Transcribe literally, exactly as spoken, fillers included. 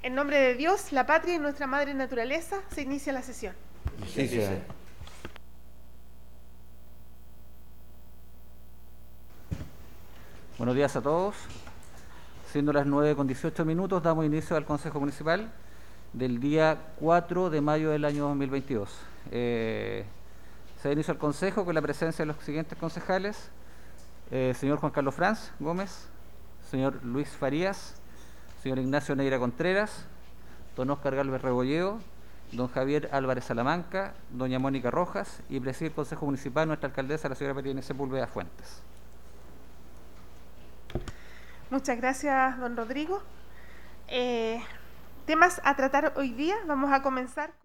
En nombre de Dios, la patria y nuestra madre naturaleza, se inicia la sesión. Sí, sí. Buenos días a todos. Siendo las nueve con dieciocho minutos, damos inicio al Consejo Municipal del día cuatro de mayo del año dos mil veintidós. Eh, se da inicio al Consejo con la presencia de los siguientes concejales: eh, señor Juan Carlos Franz Gómez, señor Luis Farías, señor Ignacio Neira Contreras, don Óscar Gálvez Rebolledo, don Javier Álvarez Salamanca, doña Mónica Rojas, y preside el Consejo Municipal nuestra alcaldesa, la señora María Inés Sepúlveda Fuentes. Muchas gracias, don Rodrigo. Eh, temas a tratar hoy día. Vamos a comenzar.